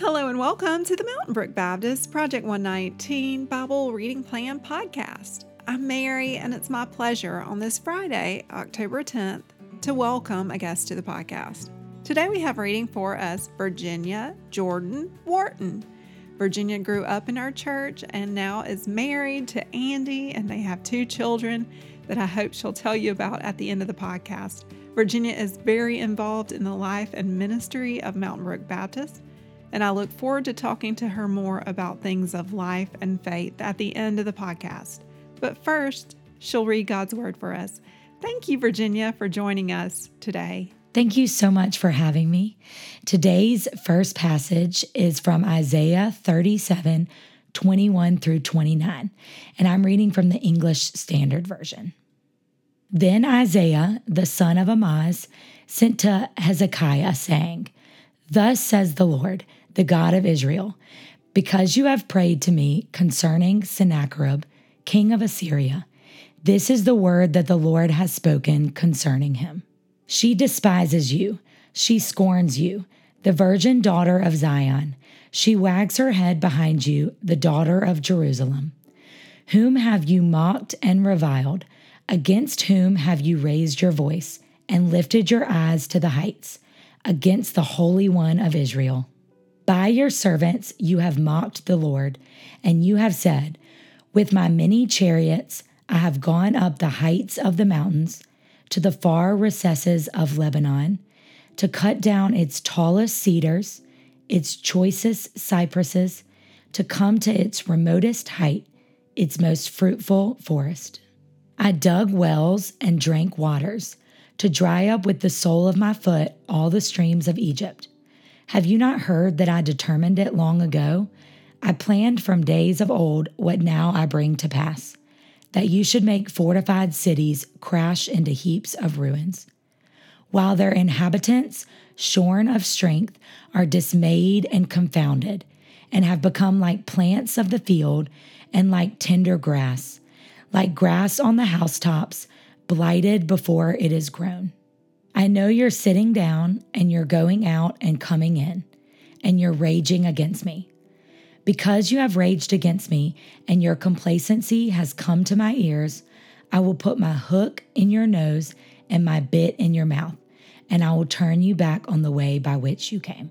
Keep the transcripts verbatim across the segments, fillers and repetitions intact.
Hello and welcome to the Mountain Brook Baptist Project one nineteen Bible Reading Plan podcast. I'm Mary, and it's my pleasure on this Friday, October tenth, to welcome a guest to the podcast. Today we have reading for us Virginia Jordan Wharton. Virginia grew up in our church and now is married to Andy, and they have two children that I hope she'll tell you about at the end of the podcast. Virginia is very involved in the life and ministry of Mountain Brook Baptist, and I look forward to talking to her more about things of life and faith at the end of the podcast. But first, she'll read God's Word for us. Thank you, Virginia, for joining us today. Thank you so much for having me. Today's first passage is from Isaiah thirty-seven, twenty-one through twenty-nine, and I'm reading from the English Standard Version. Then Isaiah, the son of Amoz, sent to Hezekiah, saying, Thus says the Lord, the God of Israel, because you have prayed to me concerning Sennacherib, king of Assyria, this is the word that the Lord has spoken concerning him. She despises you, she scorns you, the virgin daughter of Zion. She wags her head behind you, the daughter of Jerusalem. Whom have you mocked and reviled? Against whom have you raised your voice and lifted your eyes to the heights? Against the Holy One of Israel. By your servants you have mocked the Lord, and you have said, With my many chariots I have gone up the heights of the mountains, to the far recesses of Lebanon, to cut down its tallest cedars, its choicest cypresses, to come to its remotest height, its most fruitful forest. I dug wells and drank waters, to dry up with the sole of my foot all the streams of Egypt. Have you not heard that I determined it long ago? I planned from days of old what now I bring to pass, that you should make fortified cities crash into heaps of ruins, while their inhabitants, shorn of strength, are dismayed and confounded, and have become like plants of the field and like tender grass, like grass on the housetops, blighted before it is grown. I know you're sitting down and you're going out and coming in, and you're raging against me. Because you have raged against me and your complacency has come to my ears, I will put my hook in your nose and my bit in your mouth, and I will turn you back on the way by which you came.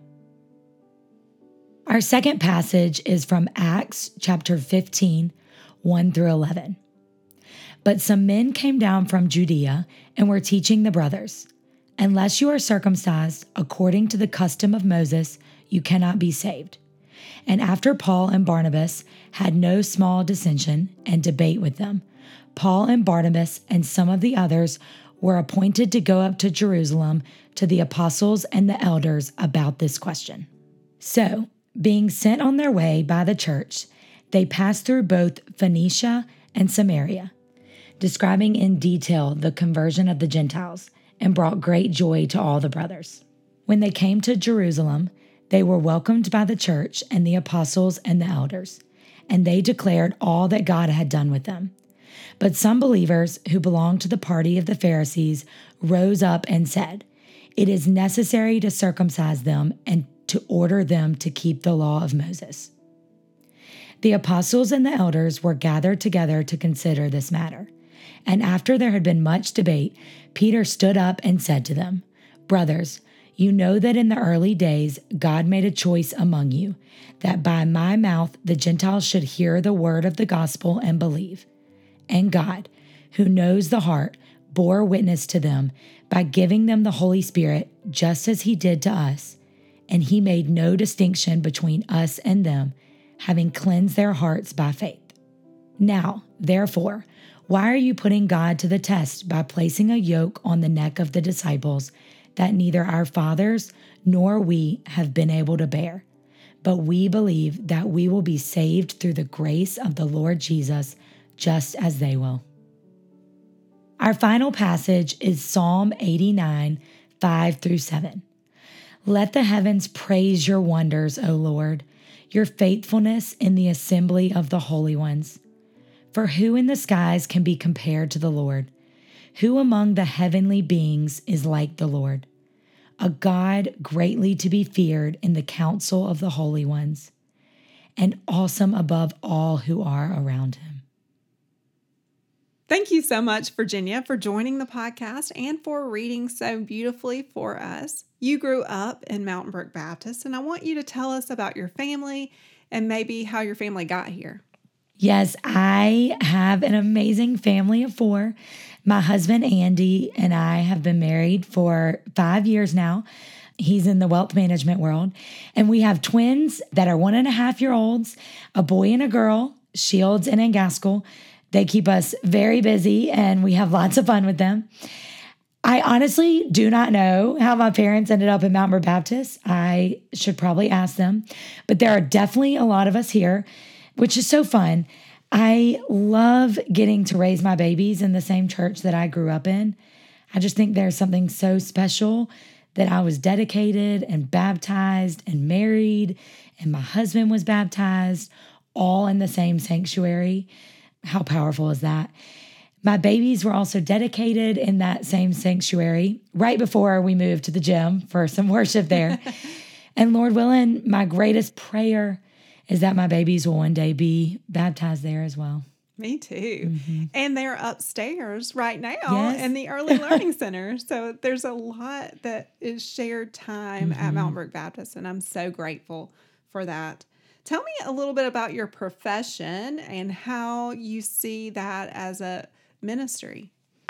Our second passage is from Acts chapter fifteen, one through eleven. But some men came down from Judea and were teaching the brothers, Unless you are circumcised according to the custom of Moses, you cannot be saved. And after Paul and Barnabas had no small dissension and debate with them, Paul and Barnabas and some of the others were appointed to go up to Jerusalem to the apostles and the elders about this question. So, being sent on their way by the church, they passed through both Phoenicia and Samaria, describing in detail the conversion of the Gentiles, and brought great joy to all the brothers. When they came to Jerusalem, they were welcomed by the church and the apostles and the elders, and they declared all that God had done with them. But some believers who belonged to the party of the Pharisees rose up and said, It is necessary to circumcise them and to order them to keep the law of Moses. The apostles and the elders were gathered together to consider this matter. And after there had been much debate, Peter stood up and said to them, Brothers, you know that in the early days God made a choice among you, that by my mouth the Gentiles should hear the word of the gospel and believe. And God, who knows the heart, bore witness to them by giving them the Holy Spirit, just as he did to us. And he made no distinction between us and them, having cleansed their hearts by faith. Now, therefore, why are you putting God to the test by placing a yoke on the neck of the disciples that neither our fathers nor we have been able to bear? But we believe that we will be saved through the grace of the Lord Jesus, just as they will. Our final passage is Psalm eighty-nine, five through seven. Let the heavens praise your wonders, O Lord, your faithfulness in the assembly of the holy ones. For who in the skies can be compared to the Lord? Who among the heavenly beings is like the Lord? a God greatly to be feared in the council of the holy ones, and awesome above all who are around him. Thank you so much, Virginia, for joining the podcast and for reading so beautifully for us. You grew up in Mountain Brook Baptist, and I want you to tell us about your family and maybe how your family got here. Yes, I have an amazing family of four. My husband, Andy, and I have been married for five years now. He's in the wealth management world. And we have twins that are one and a half year olds, a boy and a girl, Shields and Angaskell. They keep us very busy and we have lots of fun with them. I honestly do not know how my parents ended up in Mountain Brook Baptist. I should probably ask them. But there are definitely a lot of us here, which is so fun. I love getting to raise my babies in the same church that I grew up in. I just think there's something so special that I was dedicated and baptized and married, and my husband was baptized, all in the same sanctuary. How powerful is that? My babies were also dedicated in that same sanctuary right before we moved to the gym for some worship there. And Lord willing, my greatest prayer is that my babies will one day be baptized there as well. Me too. Mm-hmm. And they're upstairs right now yes. in the Early Learning Center. So there's a lot that is shared time mm-hmm. at Mountain Brook Baptist, and I'm so grateful for that. Tell me a little bit about your profession and how you see that as a ministry.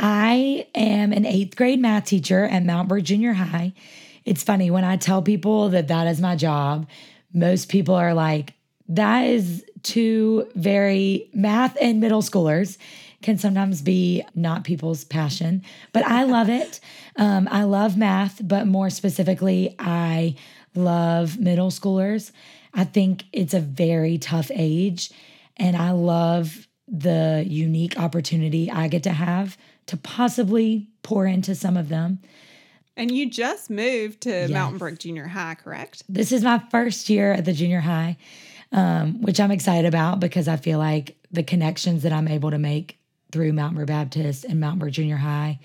I am an eighth grade math teacher at Mountain Brook Junior High. It's funny, when I tell people that that is my job, most people are like, that is two very math and middle schoolers can sometimes be not people's passion, but I love it. Um, I love math, but more specifically, I love middle schoolers. I think it's a very tough age, and I love the unique opportunity I get to have to possibly pour into some of them. And you just moved to yes. Mountain Brook Junior High, correct? This is my first year at the junior high, um, which I'm excited about because I feel like the connections that I'm able to make through Mountain Brook Baptist and Mountain Brook Junior High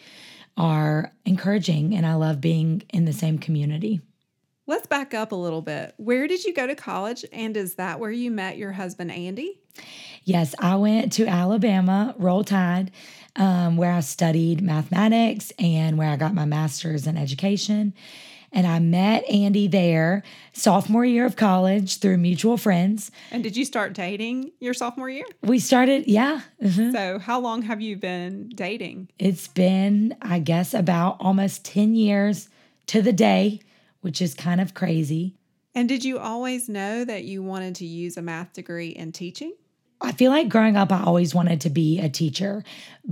are encouraging, and I love being in the same community. Let's back up a little bit. Where did you go to college, and is that where you met your husband, Andy? Yes, I went to Alabama, Roll Tide, um, where I studied mathematics and where I got my master's in education. And I met Andy there sophomore year of college through mutual friends. And did you start dating your sophomore year? We started, yeah. Mm-hmm. So how long have you been dating? It's been, I guess, about almost ten years to the day, which is kind of crazy. And did you always know that you wanted to use a math degree in teaching? I feel like growing up, I always wanted to be a teacher,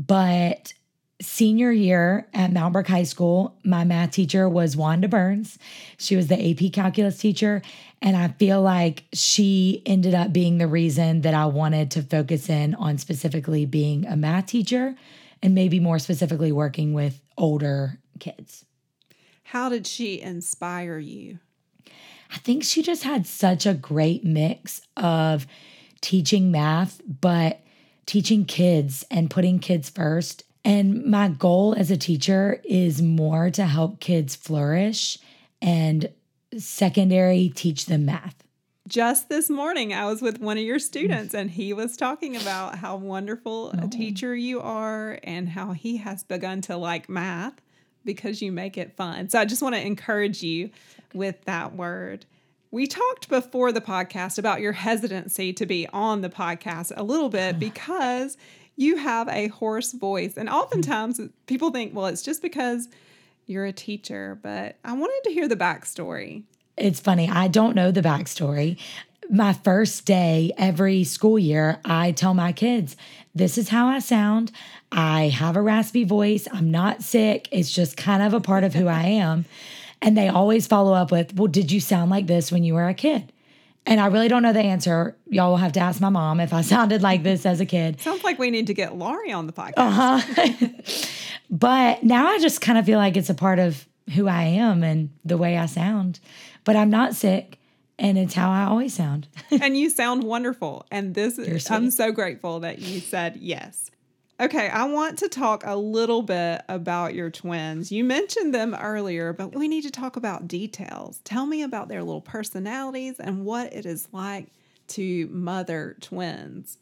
but senior year at Mountain Brook High School, my math teacher was Wanda Burns. She was the A P calculus teacher, and I feel like she ended up being the reason that I wanted to focus in on specifically being a math teacher and maybe more specifically working with older kids. How did she inspire you? I think she just had such a great mix of teaching math, but teaching kids and putting kids first. And my goal as a teacher is more to help kids flourish and secondary teach them math. Just this morning, I was with one of your students and he was talking about how wonderful oh. a teacher you are and how he has begun to like math because you make it fun. So I just want to encourage you with that word. We talked before the podcast about your hesitancy to be on the podcast a little bit because you have a hoarse voice. And oftentimes people think, well, it's just because you're a teacher, but I wanted to hear the backstory. It's funny. I don't know the backstory. My first day every school year, I tell my kids, this is how I sound. I have a raspy voice. I'm not sick. It's just kind of a part of who I am. And they always follow up with, well, did you sound like this when you were a kid? And I really don't know the answer. Y'all will have to ask my mom if I sounded like this as a kid. Sounds like we need to get Laurie on the podcast. Uh-huh. But now I just kind of feel like it's a part of who I am and the way I sound. But I'm not sick, and it's how I always sound. And you sound wonderful. And this, You're sweet. I'm so grateful that you said yes. Okay, I want to talk a little bit about your twins. You mentioned them earlier, but we need to talk about details. Tell me about their little personalities and what it is like to mother twins.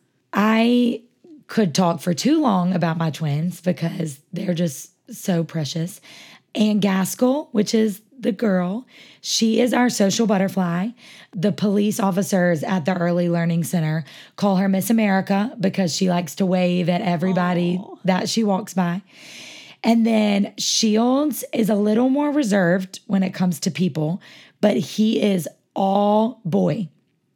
I could talk for too long about my twins because they're just so precious. Ann Gaskell, which is the girl, she is our social butterfly. The police officers at the Early Learning Center call her Miss America because she likes to wave at everybody Aww. that she walks by. And then Shields is a little more reserved when it comes to people, but he is all boy.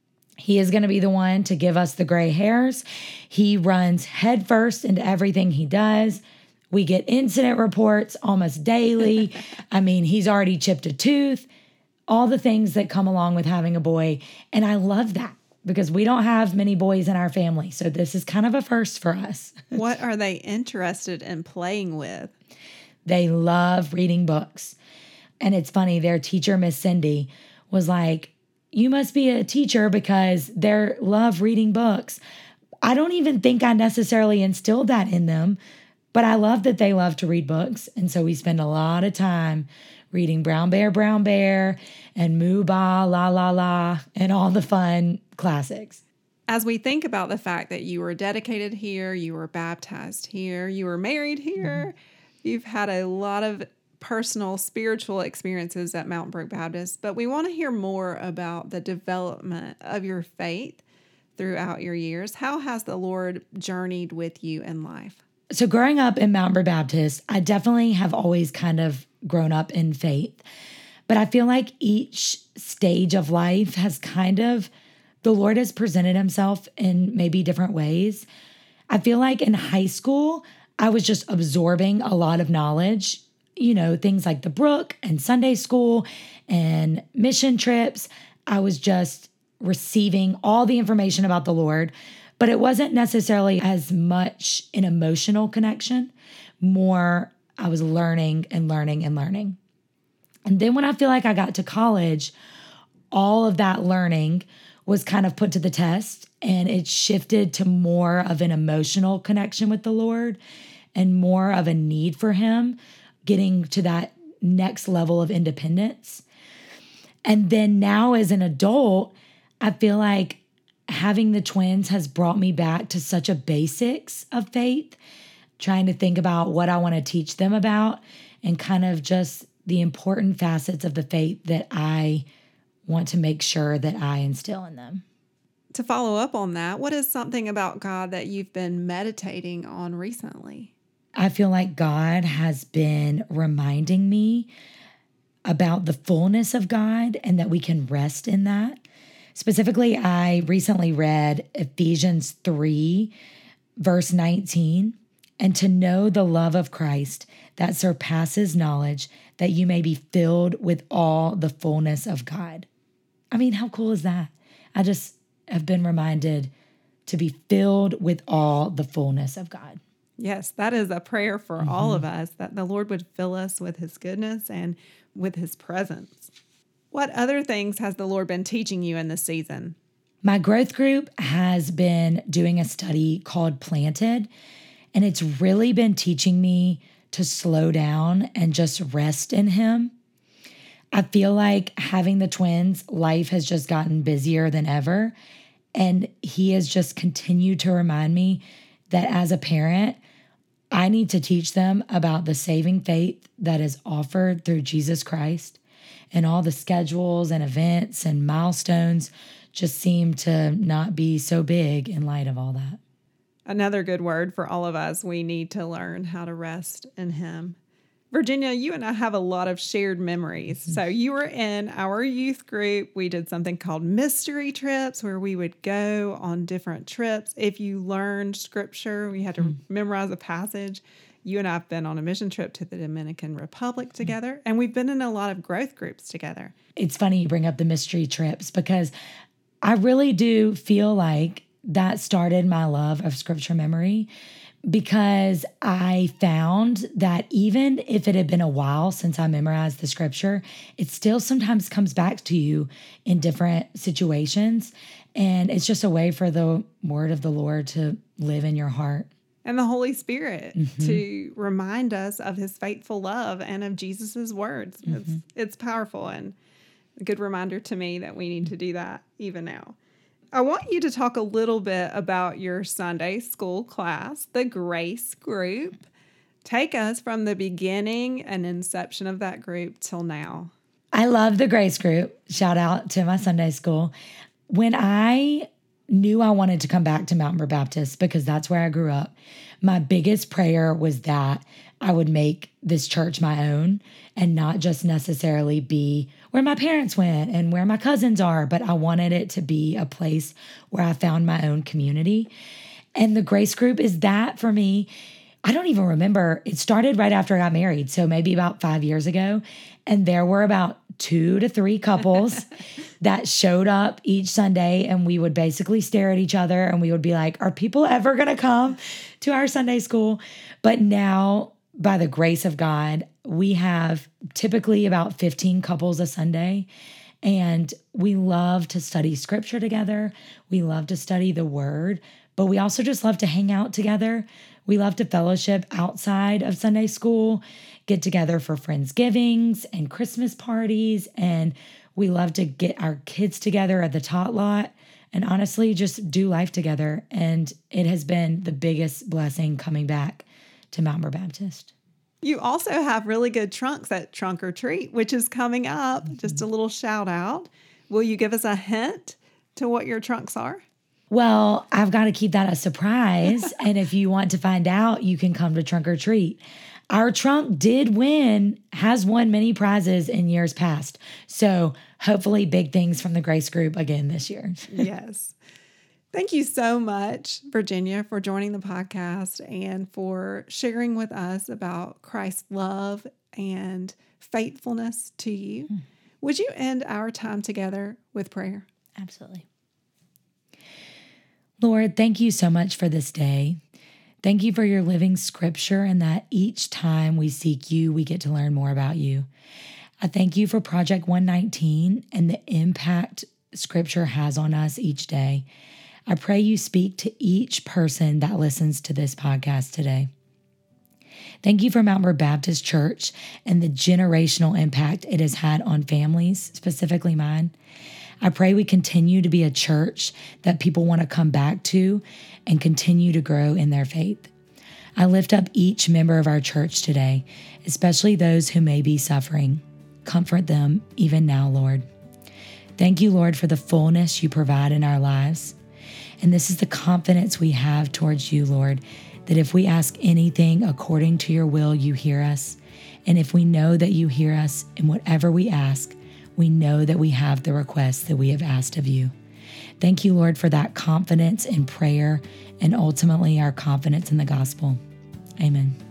He is going to be the one to give us the gray hairs. He runs headfirst into everything he does. We get incident reports almost daily. I mean, he's already chipped a tooth, all the things that come along with having a boy. And I love that because we don't have many boys in our family. So this is kind of a first for us. What are they interested in playing with? They love reading books. And it's funny, their teacher, Miss Cindy, was like, you must be a teacher because they love reading books. I don't even think I necessarily instilled that in them. But I love that they love to read books. And so we spend a lot of time reading Brown Bear, Brown Bear, and Moo Ba, La La La, and all the fun classics. As we think about the fact that you were dedicated here, you were baptized here, you were married here, mm-hmm. you've had a lot of personal spiritual experiences at Mountain Brook Baptist, but we want to hear more about the development of your faith throughout your years. How has the Lord journeyed with you in life? So growing up in Mountain Brook Baptist, I definitely have always kind of grown up in faith. But I feel like each stage of life has kind of, the Lord has presented himself in maybe different ways. I feel like in high school, I was just absorbing a lot of knowledge, you know, things like the Brook and Sunday school and mission trips. I was just receiving all the information about the Lord. But it wasn't necessarily as much an emotional connection, more I was learning and learning and learning. And then when I feel like I got to college, all of that learning was kind of put to the test and it shifted to more of an emotional connection with the Lord and more of a need for him, getting to that next level of independence. And then now as an adult, I feel like having the twins has brought me back to such a basics of faith, trying to think about what I want to teach them about and kind of just the important facets of the faith that I want to make sure that I instill in them. To follow up on that, what is something about God that you've been meditating on recently? I feel like God has been reminding me about the fullness of God and that we can rest in that. Specifically, I recently read Ephesians three, verse nineteen, and to know the love of Christ that surpasses knowledge, that you may be filled with all the fullness of God. I mean, how cool is that? I just have been reminded to be filled with all the fullness of God. Yes, that is a prayer for mm-hmm. all of us, that the Lord would fill us with his goodness and with his presence. What other things has the Lord been teaching you in this season? My growth group has been doing a study called Planted, and it's really been teaching me to slow down and just rest in him. I feel like having the twins, life has just gotten busier than ever, and he has just continued to remind me that as a parent, I need to teach them about the saving faith that is offered through Jesus Christ. And all the schedules and events and milestones just seem to not be so big in light of all that. Another good word for all of us, we need to learn how to rest in him. Virginia, you and I have a lot of shared memories. So you were in our youth group. We did something called mystery trips where we would go on different trips. If you learned scripture, we had to mm. memorize a passage. You and I have been on a mission trip to the Dominican Republic together, and we've been in a lot of growth groups together. It's funny you bring up the mystery trips because I really do feel like that started my love of scripture memory, because I found that even if it had been a while since I memorized the scripture, it still sometimes comes back to you in different situations. And it's just a way for the word of the Lord to live in your heart. and the Holy Spirit Mm-hmm. to remind us of his faithful love and of Jesus's words. Mm-hmm. It's, it's powerful and a good reminder to me that we need to do that even now. I want you to talk a little bit about your Sunday school class, the Grace Group. Take us from the beginning and inception of that group till now. I love the Grace Group. Shout out to my Sunday school. When I knew I wanted to come back to Mountain Brook Baptist because that's where I grew up, my biggest prayer was that I would make this church my own and not just necessarily be where my parents went and where my cousins are, but I wanted it to be a place where I found my own community. And the Grace Group is that for me. I don't even remember. It started right after I got married, so maybe about five years ago. And there were about two to three couples that showed up each Sunday, and we would basically stare at each other and we would be like, are people ever going to come to our Sunday school? But now, by the grace of God, we have typically about fifteen couples a Sunday, and we love to study scripture together. We love to study the word, but we also just love to hang out together. We love to fellowship outside of Sunday school, get together for Friendsgivings and Christmas parties, and we love to get our kids together at the tot lot and honestly just do life together. And it has been the biggest blessing coming back to Mountain Brook Baptist. You also have really good trunks at Trunk or Treat, which is coming up. Mm-hmm. Just a little shout out. Will you give us a hint to what your trunks are? Well, I've got to keep that a surprise. And if you want to find out, you can come to Trunk or Treat. Our trunk did win, has won many prizes in years past. So hopefully big things from the Grace Group again this year. Yes. Thank you so much, Virginia, for joining the podcast and for sharing with us about Christ's love and faithfulness to you. Hmm. Would you end our time together with prayer? Absolutely. Lord, thank you so much for this day. Thank you for your living scripture and that each time we seek you, we get to learn more about you. I thank you for Project one nineteen and the impact scripture has on us each day. I pray you speak to each person that listens to this podcast today. Thank you for Mountain Brook Baptist Church and the generational impact it has had on families, specifically mine. I pray we continue to be a church that people want to come back to and continue to grow in their faith. I lift up each member of our church today, especially those who may be suffering. Comfort them even now, Lord. Thank you, Lord, for the fullness you provide in our lives. And this is the confidence we have towards you, Lord, that if we ask anything according to your will, you hear us. And if we know that you hear us in whatever we ask, we know that we have the requests that we have asked of you. Thank you, Lord, for that confidence in prayer and ultimately our confidence in the gospel. Amen.